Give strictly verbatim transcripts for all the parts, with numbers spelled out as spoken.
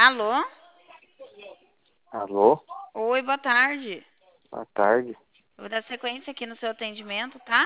Alô? Alô? Oi, boa tarde. Boa tarde. Eu vou dar sequência aqui no seu atendimento, tá?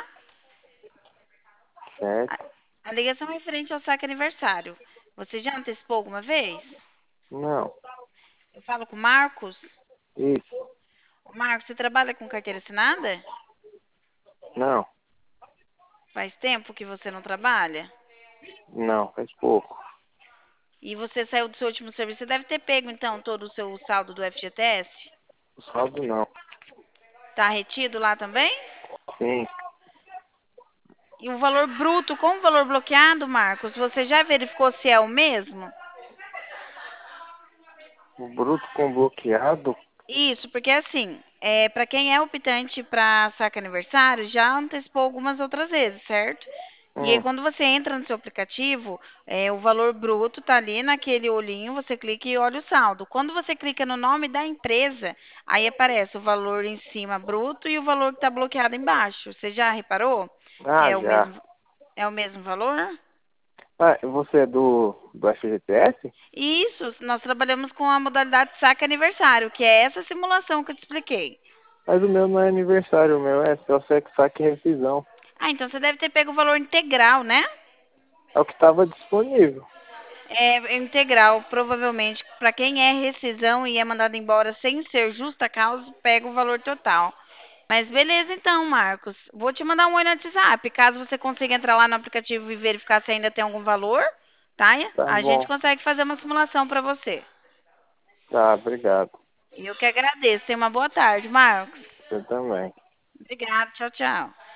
A, Certo? a ligação é referente ao saque aniversário. Você já antecipou alguma vez? Não. Eu falo com o Marcos. Isso. Ô, Marcos, você trabalha com carteira assinada? Não. Faz tempo que você não trabalha? Não, faz pouco. E você saiu do seu último serviço. Você deve ter pego, então, todo o seu saldo do F G T S? O saldo não. Tá retido lá também? Sim. E o valor bruto com o valor bloqueado, Marcos, você já verificou se é o mesmo? O bruto com bloqueado? Isso, porque assim, é, para quem é optante para saque aniversário, já antecipou algumas outras vezes, certo? E aí, Hum. quando você entra no seu aplicativo, é, o valor bruto tá ali naquele olhinho, você clica e olha o saldo. Quando você clica no nome da empresa, aí aparece o valor em cima bruto e o valor que está bloqueado embaixo. Você já reparou? Ah, É o já. mesmo, é o mesmo valor? Ah, você é do, do F G T S? Isso, nós trabalhamos com a modalidade saque aniversário, que é essa simulação que eu te expliquei. Mas o meu não é aniversário, o meu é só sec, saque e rescisão. Ah, então você deve ter pego o valor integral, né? É o que estava disponível. É integral, provavelmente. Para quem é rescisão e é mandado embora sem ser justa causa, pega o valor total. Mas beleza então, Marcos. Vou te mandar um oi no WhatsApp, caso você consiga entrar lá no aplicativo e verificar se ainda tem algum valor, tá? Tá A gente bom. consegue fazer uma simulação para você. Tá, obrigado. E eu que agradeço. Tenha uma boa tarde, Marcos. Você também. Obrigada. Tchau, tchau.